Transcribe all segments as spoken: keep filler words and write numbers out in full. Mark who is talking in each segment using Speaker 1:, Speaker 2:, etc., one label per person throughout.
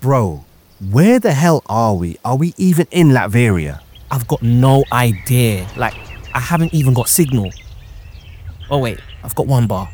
Speaker 1: Bro, where the hell are we? Are we even in Latveria?
Speaker 2: I've got no idea. Like, I haven't even got signal. Oh wait, I've got one bar.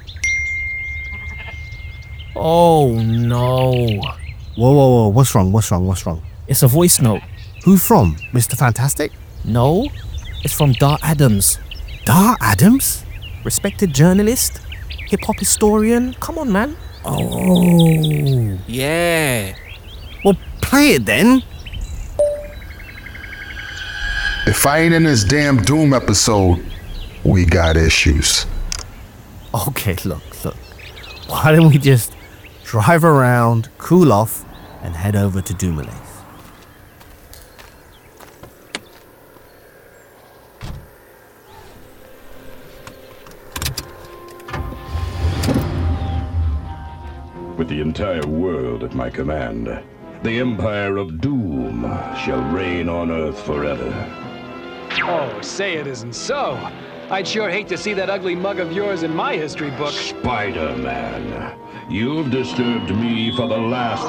Speaker 2: Oh no.
Speaker 1: Whoa, whoa, whoa, what's wrong, what's wrong, what's wrong?
Speaker 2: It's a voice note.
Speaker 1: Who from? Mister Fantastic?
Speaker 2: No, it's from Dar Adams.
Speaker 1: Dar Adams?
Speaker 2: Respected journalist, hip-hop historian. Come on, man.
Speaker 1: Oh.
Speaker 2: Yeah.
Speaker 1: Well, play it then.
Speaker 3: If I ain't in this damn Doom episode, we got issues.
Speaker 1: Okay, look, look. Why don't we just drive around, cool off, and head over to Dumoulin?
Speaker 4: With the entire world at my command, the Empire of Doom shall reign on Earth forever.
Speaker 5: Oh, say it isn't so. I'd sure hate to see that ugly mug of yours in my history book.
Speaker 4: Spider-Man, you've disturbed me for the last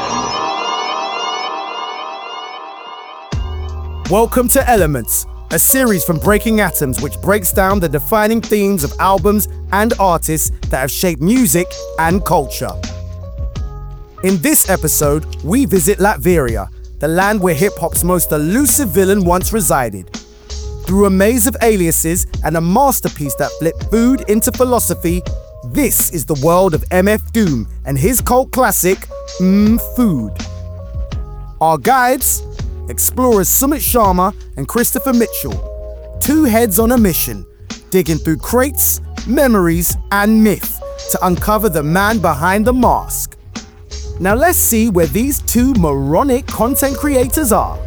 Speaker 4: time.
Speaker 6: Welcome to Elements, a series from Breaking Atoms which breaks down the defining themes of albums and artists that have shaped music and culture. In this episode, we visit Latveria, the land where hip-hop's most elusive villain once resided. Through a maze of aliases and a masterpiece that flipped food into philosophy, this is the world of M F Doom and his cult classic, Mmm Food. Our guides, explorers Sumit Sharma and Christopher Mitchell, two heads on a mission, digging through crates, memories, and myth to uncover the man behind the mask. Now let's see where these two moronic content creators are.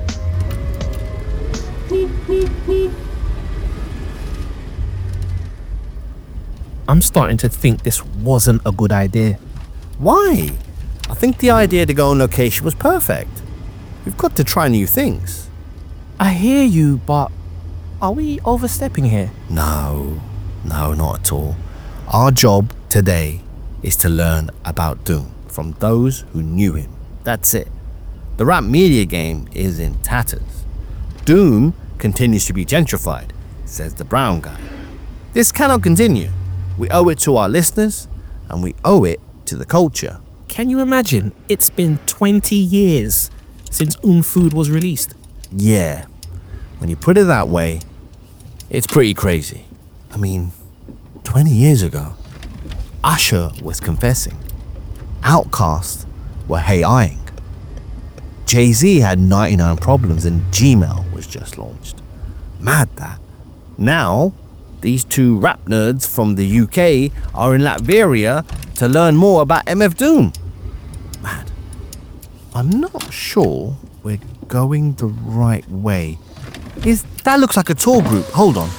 Speaker 2: I'm starting to think this wasn't a good idea.
Speaker 1: Why? I think the idea to go on location was perfect. We've got to try new things.
Speaker 2: I hear you, but are we overstepping here?
Speaker 1: No, no, not at all. Our job today is to learn about Doom from those who knew him. That's it. The rap media game is in tatters. Doom continues to be gentrified, says the brown guy. This cannot continue. We owe it to our listeners, and we owe it to the culture.
Speaker 2: Can you imagine? It's been twenty years since Mmm Food was released.
Speaker 1: Yeah, when you put it that way, it's pretty crazy. I mean, twenty years ago, Usher was confessing. Outkast were hey-eyeing. Jay-Z had ninety-nine Problems and Gmail was just launched. Mad that. Now, these two rap nerds from the U K are in Latveria to learn more about M F Doom. Mad. I'm not sure we're going the right way. Is that looks like a tour group. Hold on.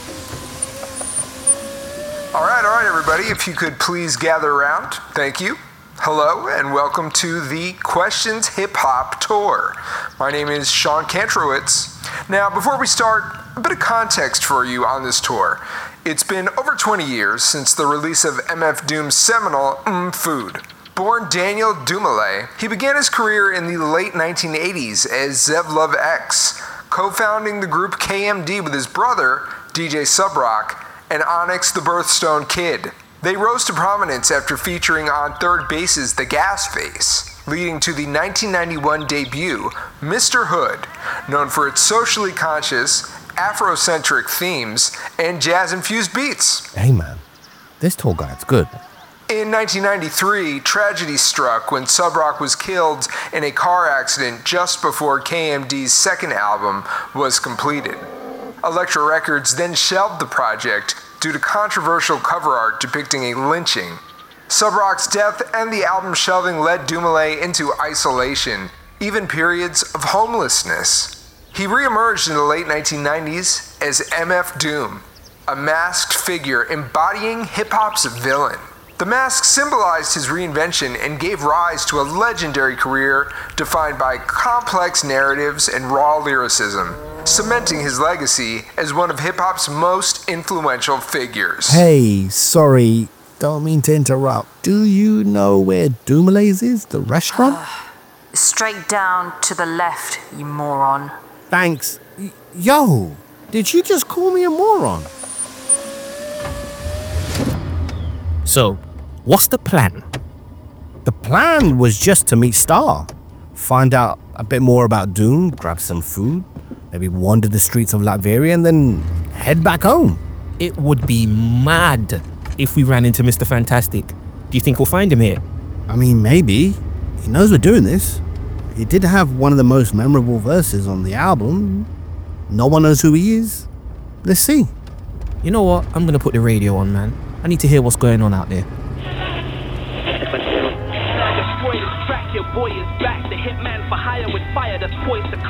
Speaker 7: All right, all right, everybody. If you could please gather around. Thank you. Hello, and welcome to the Questions Hip Hop Tour. My name is Sean Kantrowitz. Now, before we start, a bit of context for you on this tour. It's been over twenty years since the release of M F Doom's seminal Mmm Food. Born Daniel Dumoulin, he began his career in the late nineteen eighties as Zev Love X, co-founding the group K M D with his brother, D J Subrock, and Onyx the Birthstone Kid. They rose to prominence after featuring on Third Base's The Gas Face, leading to the nineteen ninety-one debut, Mister Hood, known for its socially conscious, Afrocentric themes, and jazz-infused beats.
Speaker 1: Hey man, this tour guide's good.
Speaker 7: In nineteen ninety-three, tragedy struck when Subrock was killed in a car accident just before K M D's second album was completed. Elektra Records then shelved the project due to controversial cover art depicting a lynching. Subrock's death and the album shelving led Dumoulin into isolation, even periods of homelessness. He re-emerged in the late nineteen nineties as M F Doom, a masked figure embodying hip-hop's villain. The mask symbolized his reinvention and gave rise to a legendary career defined by complex narratives and raw lyricism, cementing his legacy as one of hip-hop's most influential figures.
Speaker 1: Hey, sorry, don't mean to interrupt. Do you know where Dumoulin's is, the restaurant?
Speaker 8: Straight down to the left, you moron.
Speaker 1: Thanks. Y- Yo, did you just call me a moron?
Speaker 2: So, what's the plan?
Speaker 1: The plan was just to meet Star, find out a bit more about Doom, grab some food, maybe wander the streets of Latveria, and then head back home.
Speaker 2: It would be mad if we ran into Mister Fantastic. Do you think we'll find him here?
Speaker 1: I mean, maybe. He knows we're doing this. He did have one of the most memorable verses on the album. No one knows who he is. Let's see.
Speaker 2: You know what? I'm gonna put the radio on, man. I need to hear what's going on out there.
Speaker 9: Your boy is back, the hitman for hire with fire that's poised to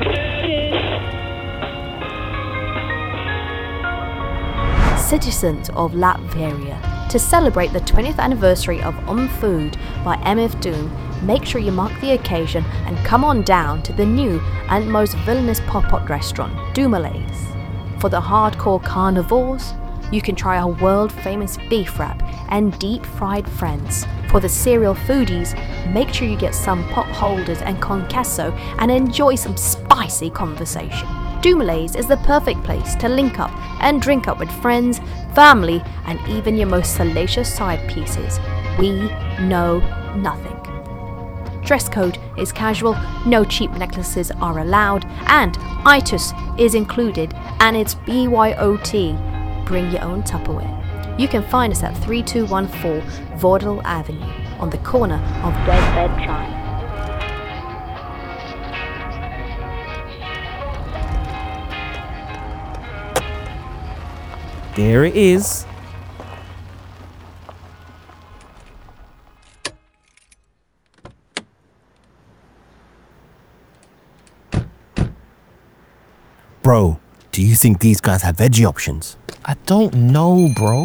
Speaker 10: Citizens of Latveria, to celebrate the twentieth anniversary of Um Food by M F Doom, make sure you mark the occasion and come on down to the new and most villainous pop-up restaurant, Doomalays. For the hardcore carnivores, you can try our world-famous beef wrap and deep-fried friends. For the serial foodies, make sure you get some pot holders and concasso and enjoy some spicy conversation. Doomalays is the perfect place to link up and drink up with friends, family, and even your most salacious side pieces. We know nothing. Dress code is casual, no cheap necklaces are allowed, and I T U S is included, and it's B Y O T. Bring your own Tupperware. You can find us at three two one four Vaudeville Avenue on the corner of Dead Bed Drive.
Speaker 2: There it is.
Speaker 1: Bro, do you think these guys have veggie options?
Speaker 2: I don't know, bro.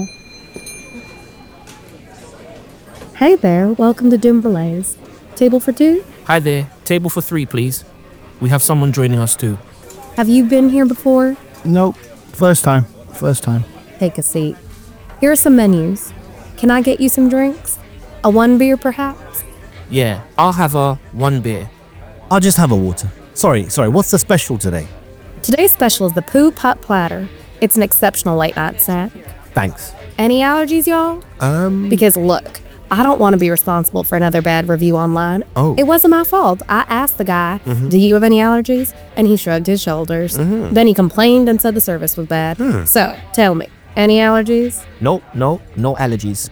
Speaker 11: Hey there, welcome to Doomalays. Table for two?
Speaker 2: Hi there. Table for three, please. We have someone joining us too.
Speaker 11: Have you been here before?
Speaker 1: Nope. First time. First time.
Speaker 11: Take a seat. Here are some menus. Can I get you some drinks? A one beer, perhaps?
Speaker 2: Yeah, I'll have a one beer.
Speaker 1: I'll just have a water. Sorry, sorry, what's the special today?
Speaker 11: Today's special is the Poo Putt Platter. It's an exceptional late night snack.
Speaker 1: Thanks.
Speaker 11: Any allergies, y'all?
Speaker 1: Um...
Speaker 11: Because look, I don't want to be responsible for another bad review online.
Speaker 1: Oh.
Speaker 11: It wasn't my fault. I asked the guy,
Speaker 1: Mhm.
Speaker 11: do you have any allergies? And he shrugged his shoulders.
Speaker 1: Mhm.
Speaker 11: Then he complained and said the service was bad.
Speaker 1: Hmm.
Speaker 11: So, tell me, any allergies?
Speaker 2: Nope, no, no allergies.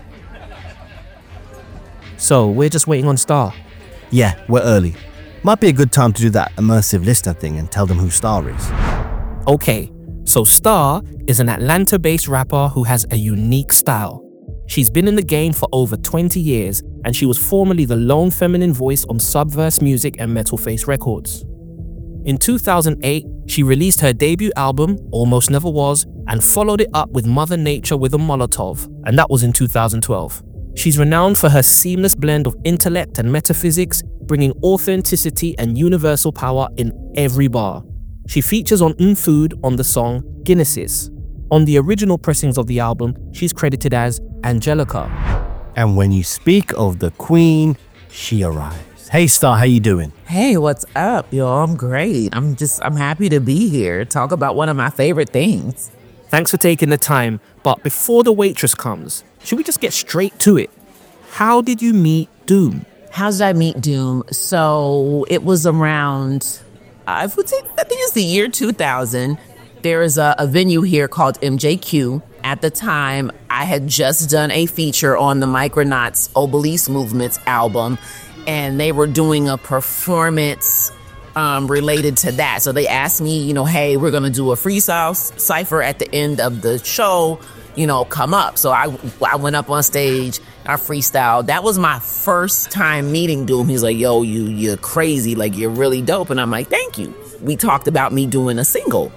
Speaker 2: So, we're just waiting on Star.
Speaker 1: Yeah, we're early. Might be a good time to do that immersive listener thing and tell them who Star is.
Speaker 2: Okay, so Star is an Atlanta-based rapper who has a unique style. She's been in the game for over twenty years, and she was formerly the lone feminine voice on Subverse Music and Metal Face Records. In two thousand eight, she released her debut album, Almost Never Was, and followed it up with Mother Nature with a Molotov, and that was in two thousand twelve. She's renowned for her seamless blend of intellect and metaphysics, bringing authenticity and universal power in every bar. She features on Um Food on the song Guinnesses. On the original pressings of the album, she's credited as Angelica.
Speaker 1: And when you speak of the Queen, she arrives. Hey Star, how you doing?
Speaker 12: Hey, what's up, y'all? I'm great. I'm just, I'm happy to be here. Talk about one of my favorite things.
Speaker 2: Thanks for taking the time, but before the waitress comes, should we just get straight to it? How did you meet Doom?
Speaker 12: How did I meet Doom? So it was around, I would say, I think it's the year two thousand. There is a, a venue here called M J Q. At the time, I had just done a feature on the Micronauts Obelisk Movements album, and they were doing a performance um, related to that. So they asked me, you know, hey, we're going to do a freestyle cipher at the end of the show, you know, come up. So I, I went up on stage, I freestyled. That was my first time meeting Doom. He's like, yo, you, you're crazy. Like, you're really dope. And I'm like, thank you. We talked about me doing a single.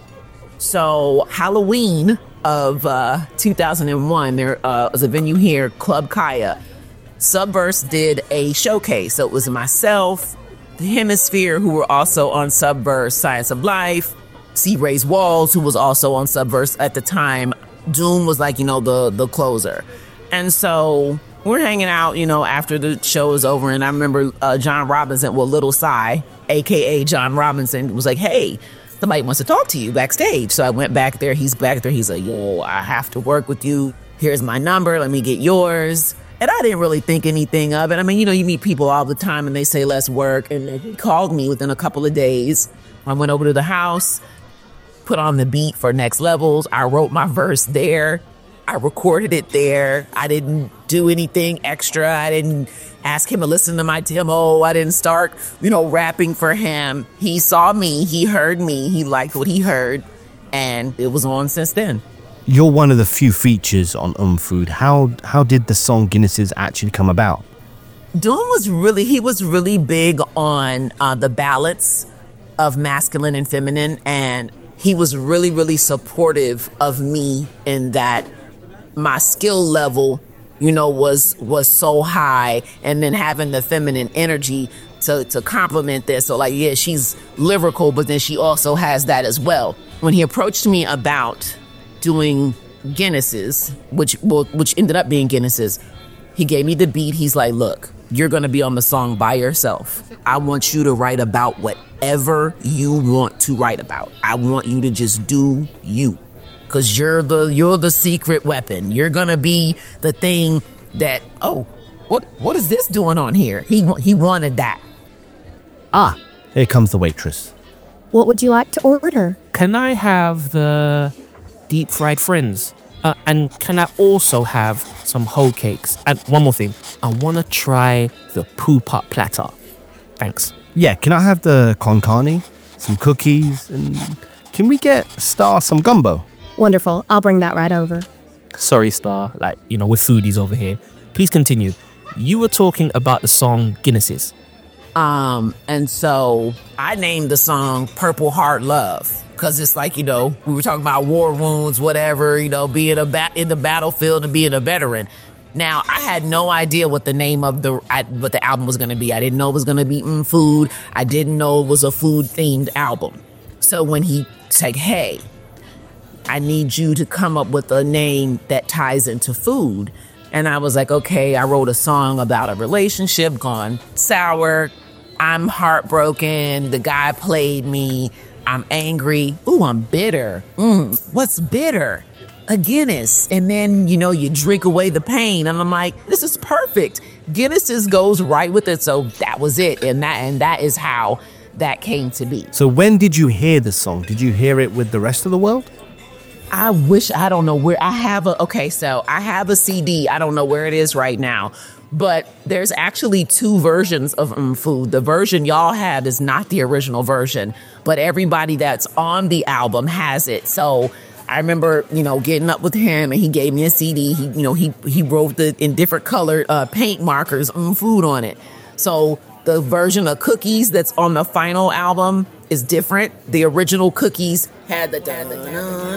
Speaker 12: So Halloween of uh, two thousand one, there uh, was a venue here, Club Kaya. Subverse did a showcase. So it was myself, the Hemisphere, who were also on Subverse, Science of Life, C. Ray's Walls, who was also on Subverse at the time. Doom was like, you know, the, the closer. And so we're hanging out, you know, after the show is over. And I remember uh, John Robinson, well, Little Cy, A K A John Robinson, was like, hey, somebody wants to talk to you backstage. So I went back there. He's back there. He's like, yo, I have to work with you. Here's my number. Let me get yours. And I didn't really think anything of it. I mean, you know, you meet people all the time and they say, let's work. And he called me within a couple of days. I went over to the house, put on the beat for Next Levels. I wrote my verse there. I recorded it there. I didn't do anything extra. I didn't ask him to listen to my demo. I didn't start, you know, rapping for him. He saw me. He heard me. He liked what he heard. And it was on since then.
Speaker 1: You're one of the few features on Um Food. How how did the song Guinnesses actually come about?
Speaker 12: Doom was really, he was really big on uh, the balance of masculine and feminine. And he was really, really supportive of me in that my skill level, you know, was was so high, and then having the feminine energy to to complement this. So like, yeah, she's lyrical, but then she also has that as well. When he approached me about doing Guinnesses, which well, which ended up being Guinnesses, he gave me the beat. He's like, look, you're gonna be on the song by yourself. I want you to write about whatever you want to write about. I want you to just do you. Cause you're the you're the secret weapon. You're gonna be the thing that, oh, what what is this doing on here? He he wanted that.
Speaker 1: Ah, here comes the waitress.
Speaker 11: What would you like to order?
Speaker 2: Can I have the deep fried friends? Uh, and can I also have some whole cakes? And one more thing, I wanna try the poo pot platter. Thanks.
Speaker 1: Yeah, can I have the con carne, some cookies, and can we get Star some gumbo?
Speaker 11: Wonderful. I'll bring that right over.
Speaker 2: Sorry, Star. Like, you know, we're foodies over here. Please continue. You were talking about the song Guinnesses.
Speaker 12: Um, and so I named the song Purple Heart Love. Cause it's like, you know, we were talking about war wounds, whatever, you know, being a bat in the battlefield and being a veteran. Now, I had no idea what the name of the I, what the album was going to be. I didn't know it was going to be mm, food. I didn't know it was a food-themed album. So when he said, hey, I need you to come up with a name that ties into food. And I was like, okay, I wrote a song about a relationship gone sour. I'm heartbroken. The guy played me. I'm angry. Ooh, I'm bitter. Mm, what's bitter? A Guinness. And then, you know, you drink away the pain. And I'm like, this is perfect. Guinness goes right with it. So that was it. And that and that is how that came to be.
Speaker 1: So when did you hear the song? Did you hear it with the rest of the world?
Speaker 12: I wish, I don't know where I have a, okay, so I have a C D. I don't know where it is right now, but there's actually two versions of Um Food. The version y'all have is not the original version, but everybody that's on the album has it. So I remember, you know, getting up with him and he gave me a C D. He, you know, he, he wrote the in different colored uh, paint markers, Um Food on it. So the version of Cookies that's on the final album is different. The original Cookies had the da da da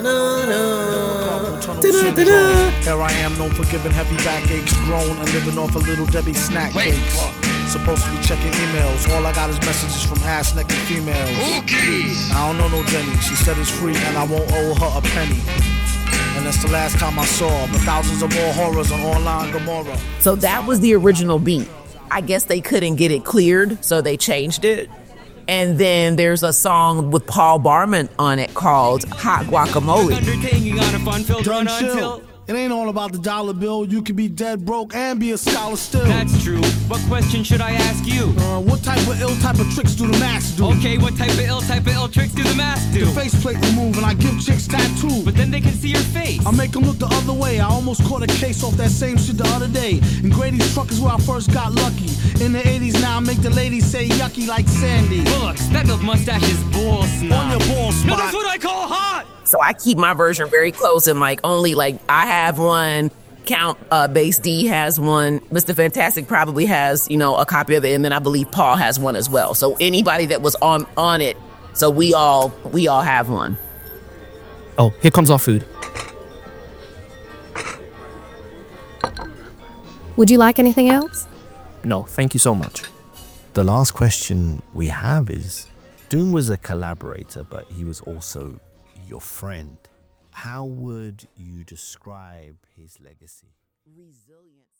Speaker 12: da da.
Speaker 13: Here I am, known for giving heavy backaches, grown and living off a little Debbie snack cakes. Supposed to be checking emails. All I got is messages from ass naked females. Cookies. I don't know no Jenny. She said it's free and I won't owe her a penny. And that's the last time I saw her. But thousands of more horrors on online Gomorrah.
Speaker 12: So that was the original beat. I guess they couldn't get it cleared, so they changed it. And then there's a song with Paul Barman on it called Hot Guacamole.
Speaker 13: Undertaking on a fun-filled run until... It ain't all about the dollar bill. You could be dead broke and be a scholar still.
Speaker 14: That's true. What question should I ask you?
Speaker 13: Uh, what type of ill type of tricks do the masks do?
Speaker 14: Okay, what type of ill type of ill tricks do the masks do?
Speaker 13: The faceplate remove and I give chicks tattoos.
Speaker 14: But then they can see your face.
Speaker 13: I make them look the other way. I almost caught a case off that same shit the other day. And Grady's truck is where I first got lucky. In the eighties now I make the ladies say yucky like Sandy.
Speaker 14: Bullocks, that milk mustache is ball snot.
Speaker 13: On your ball spot.
Speaker 14: No, that's what I call hot!
Speaker 12: So I keep my version very close and like only like I have one, Count uh, Bass D has one, Mister Fantastic probably has, you know, a copy of it, and then I believe Paul has one as well. So anybody that was on on it, so we all we all have one.
Speaker 2: Oh, here comes our food.
Speaker 11: Would you like anything else?
Speaker 2: No, thank you so much.
Speaker 1: The last question we have is, Doom was a collaborator, but he was also your friend. How would you describe his legacy?
Speaker 12: Resilience.